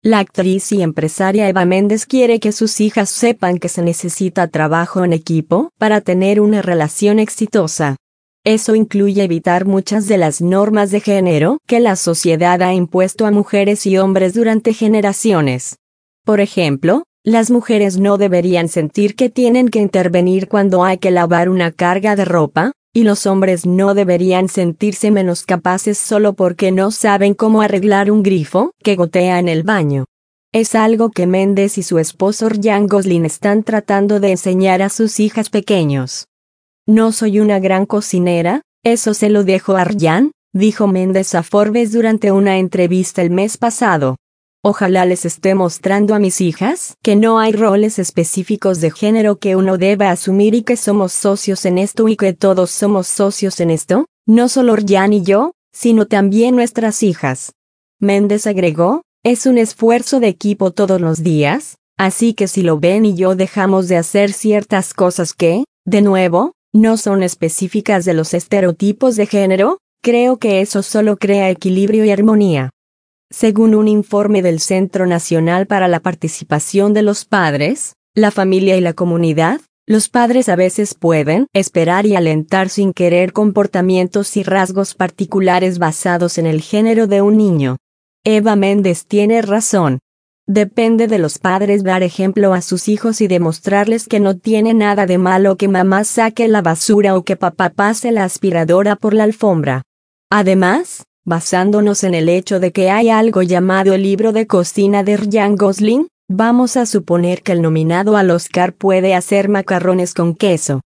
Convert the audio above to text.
La actriz y empresaria Eva Méndez quiere que sus hijas sepan que se necesita trabajo en equipo para tener una relación exitosa. Eso incluye evitar muchas de las normas de género que la sociedad ha impuesto a mujeres y hombres durante generaciones. Por ejemplo, las mujeres no deberían sentir que tienen que intervenir cuando hay que lavar una carga de ropa, y los hombres no deberían sentirse menos capaces solo porque no saben cómo arreglar un grifo que gotea en el baño. Es algo que Méndez y su esposo Ryan Gosling están tratando de enseñar a sus hijas pequeños. No soy una gran cocinera, eso se lo dejo a Ryan, dijo Méndez a Forbes durante una entrevista el mes pasado. Ojalá les esté mostrando a mis hijas que no hay roles específicos de género que uno deba asumir y que somos socios en esto y que todos somos socios en esto, no solo Ryan y yo, sino también nuestras hijas. Méndez agregó, es un esfuerzo de equipo todos los días, así que si lo ven y yo dejamos de hacer ciertas cosas que, de nuevo, no son específicas de los estereotipos de género, creo que eso solo crea equilibrio y armonía. Según un informe del Centro Nacional para la Participación de los Padres, la Familia y la Comunidad, los padres a veces pueden esperar y alentar sin querer comportamientos y rasgos particulares basados en el género de un niño. Eva Méndez tiene razón. Depende de los padres dar ejemplo a sus hijos y demostrarles que no tiene nada de malo que mamá saque la basura o que papá pase la aspiradora por la alfombra. Además, basándonos en el hecho de que hay algo llamado el libro de cocina de Ryan Gosling, vamos a suponer que el nominado al Oscar puede hacer macarrones con queso.